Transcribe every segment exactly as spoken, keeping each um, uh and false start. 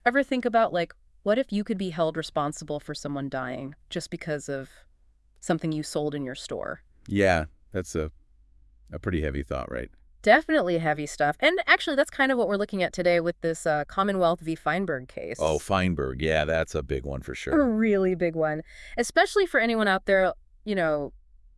Ever think about, like, what if you could be held responsible for someone dying just because of something you sold in your store? Yeah, that's a, a pretty heavy thought, right? Definitely heavy stuff. And actually, that's kind of what we're looking at today with this uh, Commonwealth v. Feinberg Oh, case. Feinberg. Yeah, that's a big one for A sure. really big one, especially for anyone out there, you know,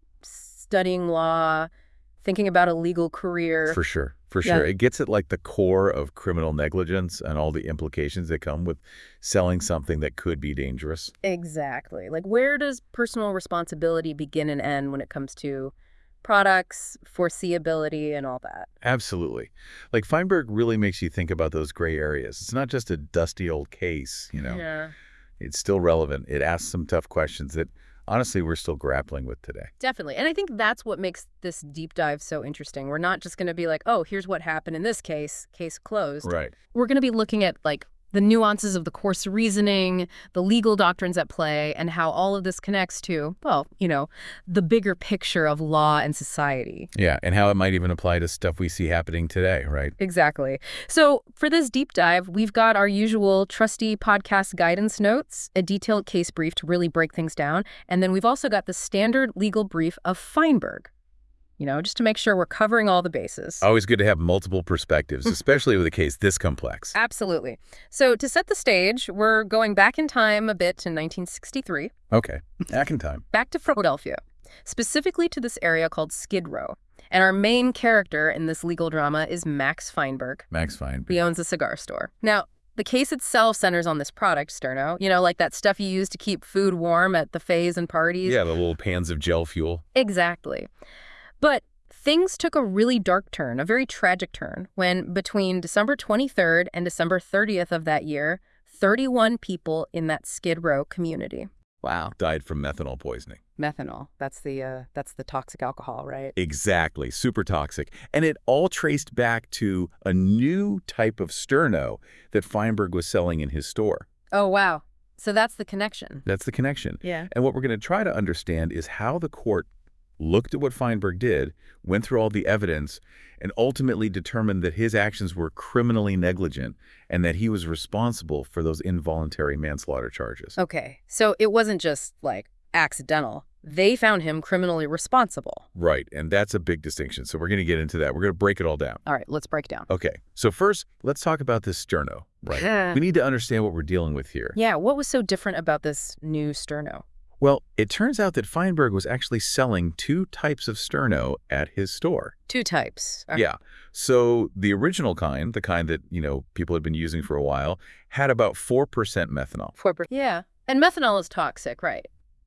studying law, thinking about a legal career. For sure. For Yeah, sure. It gets at like the core of criminal negligence and all the implications that come with selling something that could be dangerous. exactly. Like, where does personal responsibility begin and end when it comes to products, foreseeability, and all that? Absolutely. Like Feinberg really makes you think about those gray areas. It's not just a dusty old case, you know. Yeah. It's still relevant. It asks some tough questions that honestly we're still grappling with today. Definitely. And I think that's what makes this deep dive so interesting. We're not just going to be like, oh, here's what happened in this case, case closed. Right. We're going to be looking at like the nuances of the course reasoning, the legal doctrines at play, and how all of this connects to, well, you know, the bigger picture of law and society. Yeah, and how it might even apply to stuff we see happening today, right? Exactly. So for this deep dive, we've got our usual trusty podcast guidance notes, a detailed case brief to really break things down, and then we've also got the standard legal brief of Feinberg, you know, just to make sure we're covering all the bases. Always good to have multiple perspectives, especially with a case this complex. Absolutely. So to set the stage, we're going back in time a bit to nineteen sixty-three, Okay, back in time. back to Philadelphia, specifically to this area called Skid Row. And our main character in this legal drama is Max Feinberg. Max Feinberg. He owns a cigar store. Now, the case itself centers on this product, Sterno. You know, like that stuff you use to keep food warm at buffets and parties. Yeah, the little pans of gel fuel. Exactly. But things took a really dark turn, a very tragic turn, when between December twenty-third and December thirtieth of that year, thirty-one people in that Skid Row community. Wow. Died from methanol poisoning. Methanol. That's the uh, that's the toxic alcohol, right? Exactly, super toxic. And it all traced back to a new type of sterno that Feinberg was selling in his store. Oh, wow. So that's the connection. That's the connection. Yeah. And what we're going to try to understand is how the court looked at what Feinberg did, went through all the evidence, and ultimately determined that his actions were criminally negligent and that he was responsible for those involuntary manslaughter charges. Okay. So it wasn't just like accidental. They found him criminally responsible. Right, and that's a big distinction. So we're going to get into that. We're going to break it all down. All right, let's break down. Okay, so first, let's talk about this sterno, right? We need to understand what we're dealing with here. Yeah, what was so different about this new Sterno? Well, it turns out that Feinberg was actually selling two types of sterno at his store. Two types. Uh, Yeah. So the original kind, the kind that, you know, people had been using for a while, had about four percent methanol. four percent. Yeah. And methanol is toxic, right?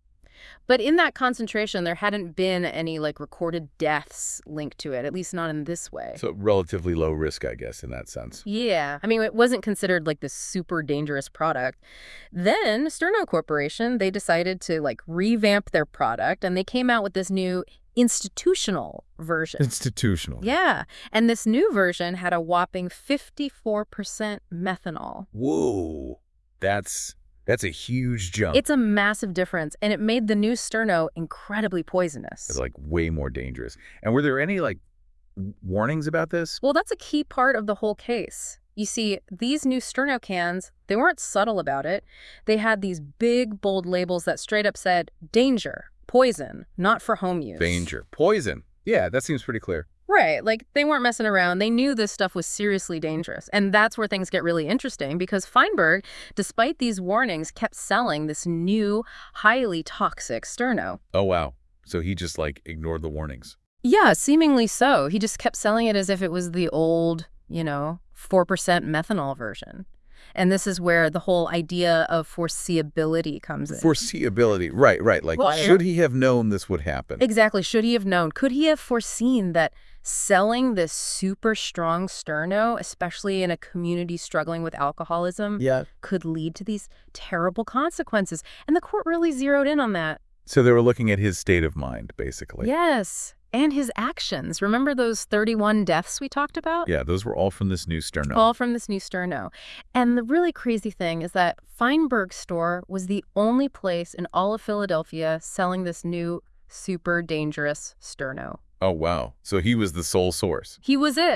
But in that concentration, there hadn't been any, like, recorded deaths linked to it, at least not in this way. So relatively low risk, I guess, in that sense. Yeah. I mean, it wasn't considered, like, this super dangerous product. Then Sterno Corporation, they decided to, like, revamp their product, and they came out with this new institutional version. Institutional. Yeah. And this new version had a whopping fifty-four percent methanol. Whoa. That's that's a huge jump. It's a massive difference, and it made the new Sterno incredibly poisonous. It's like way more dangerous. And were there any like w- warnings about this? Well, that's a key part of the whole case. You see, these new Sterno cans, they weren't subtle about it. They had these big, bold labels that straight up said, danger, poison, not for home use. Danger. Poison. Yeah, that seems pretty clear. Right. Like, they weren't messing around. They knew this stuff was seriously dangerous. And that's where things get really interesting, because Feinberg, despite these warnings, kept selling this new, highly toxic Sterno. Oh, wow. So he just like ignored the warnings. Yeah, seemingly so. He just kept selling it as if it was the old, you know, four percent methanol version. And this is where the whole idea of foreseeability comes in. Foreseeability. Right, right. Like, Well, should he have known this would happen? Exactly. Should he have known? Could he have foreseen that selling this super strong Sterno, especially in a community struggling with alcoholism, Yeah. could lead to these terrible consequences? And the court really zeroed in on that. So they were looking at his state of mind, basically. Yes. And his actions. Remember those thirty-one deaths we talked about? Yeah, those were all from this new sterno. All from this new Sterno. And the really crazy thing is that Feinberg's store was the only place in all of Philadelphia selling this new super dangerous Sterno. Oh, wow. So he was the sole source. He was it.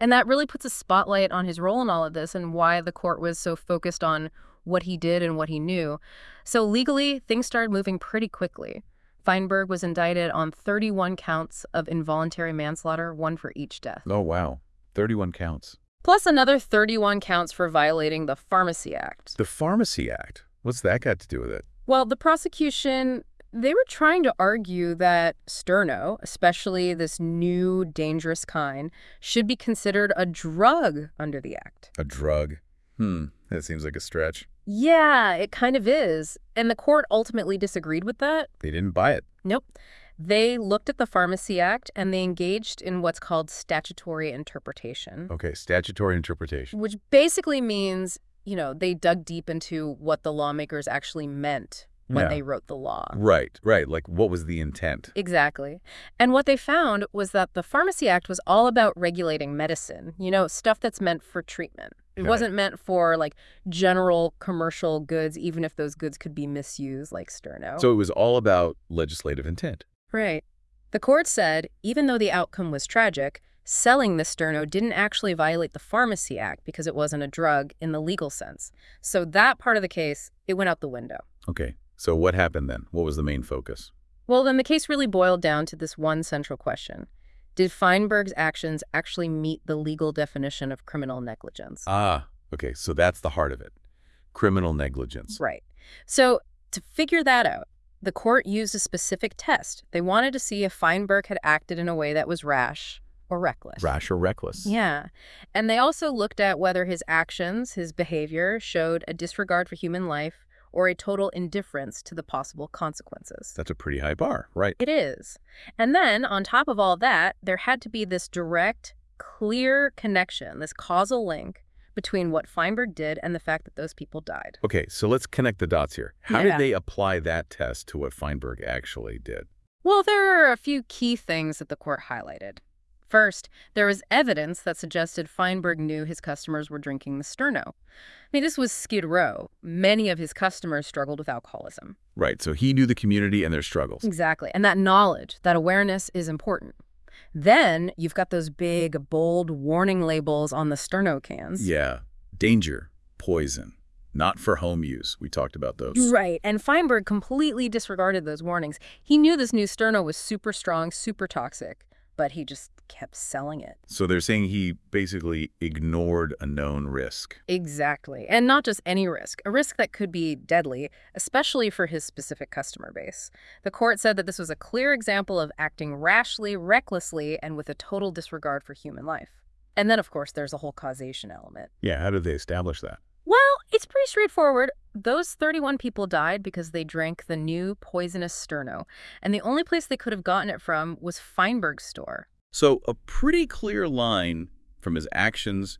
And that really puts a spotlight on his role in all of this and why the court was so focused on what he did and what he knew. So legally, things started moving pretty quickly. Feinberg was indicted on thirty-one counts of involuntary manslaughter, one for each death. Oh, wow. thirty-one counts. Plus another thirty-one counts for violating the Pharmacy Act. The Pharmacy Act? What's that got to do with it? Well, the prosecution, they were trying to argue that sterno, especially this new dangerous kind, should be considered a drug under the act. A drug? Hmm, that seems like a stretch. Yeah, it kind of is. And the court ultimately disagreed with that. They didn't buy it. Nope. They looked at the Pharmacy Act and they engaged in what's called statutory interpretation. Okay, statutory interpretation. Which basically means, you know, they dug deep into what the lawmakers actually meant when Yeah. they wrote the law. Right, right. Like, what was the intent? Exactly. And what they found was that the Pharmacy Act was all about regulating medicine, you know, stuff that's meant for treatment. It Okay. wasn't meant for, like, general commercial goods, even if those goods could be misused, like sterno. So it was all about legislative intent. Right. The court said, even though the outcome was tragic, selling the sterno didn't actually violate the Pharmacy Act because it wasn't a drug in the legal sense. So that part of the case, it went out the window. Okay, so what happened then? What was the main focus? Well, then the case really boiled down to this one central question. Did Feinberg's actions actually meet the legal definition of criminal negligence? Ah, okay, so that's the heart of it. Criminal negligence. Right. So to figure that out, the court used a specific test. They wanted to see if Feinberg had acted in a way that was rash or reckless. Rash or reckless. Yeah. And they also looked at whether his actions, his behavior, showed a disregard for human life or a total indifference to the possible consequences. That's a pretty high bar, right? It is. And then, on top of all that, there had to be this direct, clear connection, this causal link between what Feinberg did and the fact that those people died. Okay, so let's connect the dots here. How Yeah. did they apply that test to what Feinberg actually did? Well, there are a few key things that the court highlighted. First, there was evidence that suggested Feinberg knew his customers were drinking the sterno. I mean, this was Skid Row. Many of his customers struggled with alcoholism. Right, so he knew the community and their struggles. Exactly. And that knowledge, that awareness is important. Then you've got those big, bold warning labels on the sterno cans. Yeah, danger, poison, not for home use. We talked about those. Right. And Feinberg completely disregarded those warnings. He knew this new sterno was super strong, super toxic, but he just kept selling it. So they're saying he basically ignored a known risk. Exactly. And not just any risk, a risk that could be deadly, especially for his specific customer base. The court said that this was a clear example of acting rashly, recklessly, and with a total disregard for human life. And then, of course, there's a whole causation element. Yeah, how did they establish that? Well, it's pretty straightforward. Those thirty-one people died because they drank the new poisonous sterno, and the only place they could have gotten it from was Feinberg's store. So a pretty clear line from his actions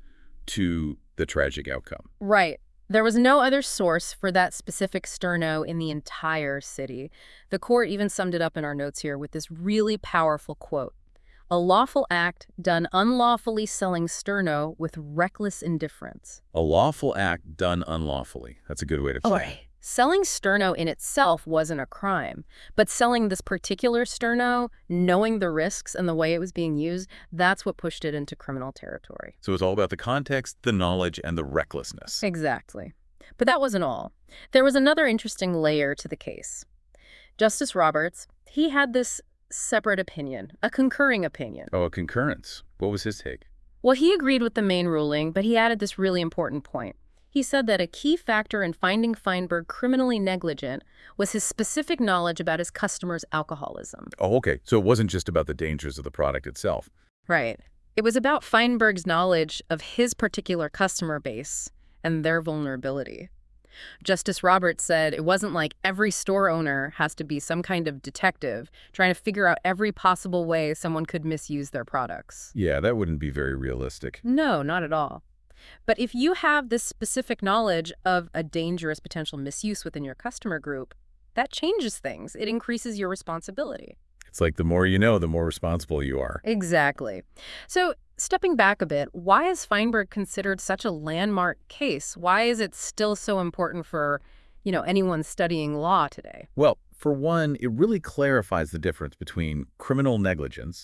to the tragic outcome. Right. There was no other source for that specific sterno in the entire city. The court even summed it up in our notes here with this really powerful quote. A lawful act done unlawfully selling sterno with reckless indifference. A lawful act done unlawfully. That's a good way to Oh, put it. right. Selling sterno in itself wasn't a crime, but selling this particular sterno, knowing the risks and the way it was being used, that's what pushed it into criminal territory. So it's all about the context, the knowledge, and the recklessness. Exactly. But that wasn't all. There was another interesting layer to the case. Justice Roberts, he had this separate opinion, a concurring opinion. Oh, a concurrence. What was his take? Well, he agreed with the main ruling, but he added this really important point. He said that a key factor in finding Feinberg criminally negligent was his specific knowledge about his customers' alcoholism. Oh, okay. So it wasn't just about the dangers of the product itself. Right. It was about Feinberg's knowledge of his particular customer base and their vulnerability. Justice Roberts said it wasn't like every store owner has to be some kind of detective trying to figure out every possible way someone could misuse their products. Yeah, that wouldn't be very realistic. No, not at all. But if you have this specific knowledge of a dangerous potential misuse within your customer group, that changes things. It increases your responsibility. It's like the more you know, the more responsible you are. Exactly. So stepping back a bit, why is Feinberg considered such a landmark case? Why is it still so important for, you know, anyone studying law today? Well, for one, it really clarifies the difference between criminal negligence,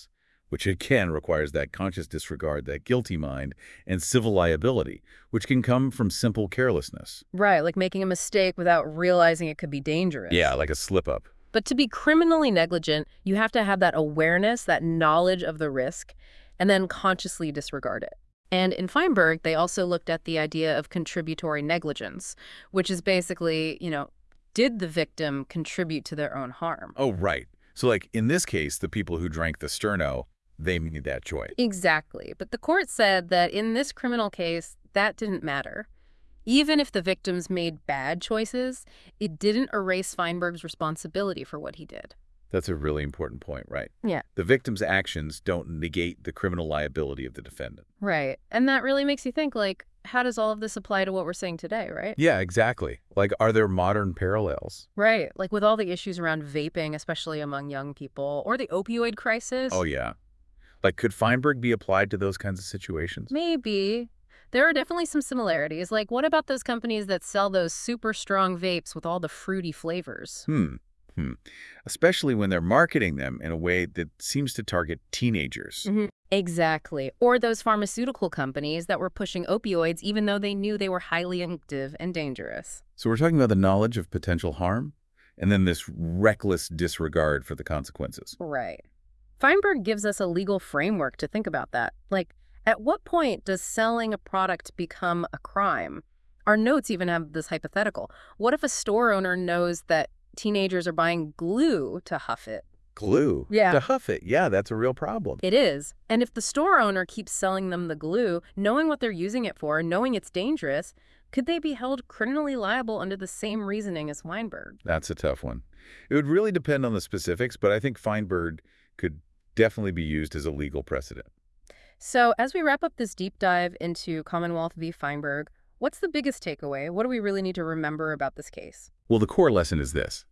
which again requires that conscious disregard, that guilty mind, and civil liability, which can come from simple carelessness. Right, like making a mistake without realizing it could be dangerous. Yeah, like a slip-up. But to be criminally negligent, you have to have that awareness, that knowledge of the risk, and then consciously disregard it. And in Feinberg, they also looked at the idea of contributory negligence, which is basically, you know, did the victim contribute to their own harm? Oh, right. So like in this case, the people who drank the Sterno, they made that choice. Exactly. But the court said that in this criminal case, that didn't matter. Even if the victims made bad choices, it didn't erase Feinberg's responsibility for what he did. That's a really important point, right? Yeah. The victim's actions don't negate the criminal liability of the defendant. Right. And that really makes you think, like, how does all of this apply to what we're saying today, right? Yeah, exactly. Like, are there modern parallels? Right. Like with all the issues around vaping, especially among young people, or the opioid crisis. Oh, yeah. Like, could Feinberg be applied to those kinds of situations? Maybe. There are definitely some similarities. Like, what about those companies that sell those super strong vapes with all the fruity flavors? Hmm. Hmm. Especially when they're marketing them in a way that seems to target teenagers. Mm-hmm. Exactly. Or those pharmaceutical companies that were pushing opioids even though they knew they were highly addictive and dangerous. So we're talking about the knowledge of potential harm and then this reckless disregard for the consequences. Right. Feinberg gives us a legal framework to think about that. Like, at what point does selling a product become a crime? Our notes even have this hypothetical. What if a store owner knows that teenagers are buying glue to huff it? Glue? Yeah. To huff it. Yeah, that's a real problem. It is. And if the store owner keeps selling them the glue, knowing what they're using it for, knowing it's dangerous, could they be held criminally liable under the same reasoning as Feinberg? That's a tough one. It would really depend on the specifics, but I think Feinberg could definitely be used as a legal precedent. So as we wrap up this deep dive into Commonwealth v. Feinberg, what's the biggest takeaway? What do we really need to remember about this case? Well, the core lesson is this.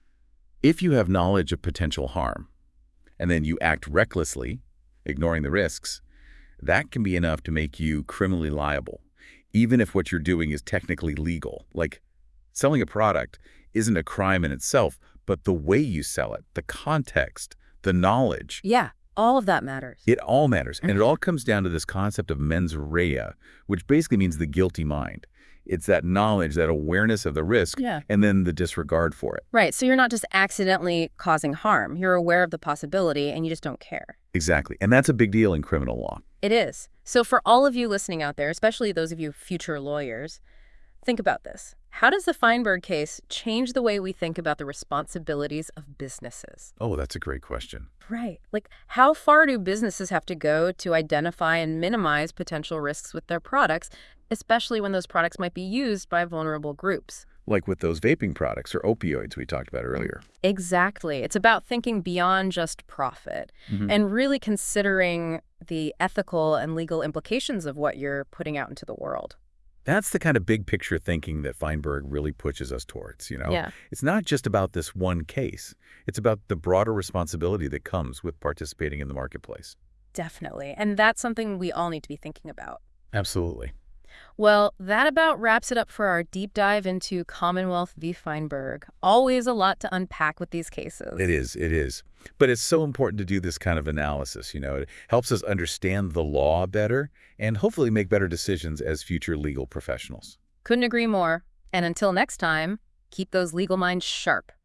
If you have knowledge of potential harm, and then you act recklessly, ignoring the risks, that can be enough to make you criminally liable, even if what you're doing is technically legal. Like, selling a product isn't a crime in itself, but the way you sell it, the context, the knowledge. Yeah, all of that matters. It all matters. And it all comes down to this concept of mens rea, which basically means the guilty mind. It's that knowledge, that awareness of the risk, Yeah. and then the disregard for it. Right, so you're not just accidentally causing harm. You're aware of the possibility, and you just don't care. Exactly. And that's a big deal in criminal law. It is. So for all of you listening out there, especially those of you future lawyers, think about this. How does the Feinberg case change the way we think about the responsibilities of businesses? Oh, that's a great question. Right. Like, how far do businesses have to go to identify and minimize potential risks with their products, especially when those products might be used by vulnerable groups? Like with those vaping products or opioids we talked about earlier. Exactly. It's about thinking beyond just profit Mm-hmm. and really considering the ethical and legal implications of what you're putting out into the world. That's the kind of big picture thinking that Feinberg really pushes us towards, you know? Yeah. It's not just about this one case. It's about the broader responsibility that comes with participating in the marketplace. Definitely. And that's something we all need to be thinking about. Absolutely. Well, that about wraps it up for our deep dive into Commonwealth v. Feinberg. Always a lot to unpack with these cases. It is, it is. But it's so important to do this kind of analysis, you know. It helps us understand the law better and hopefully make better decisions as future legal professionals. Couldn't agree more. And until next time, keep those legal minds sharp.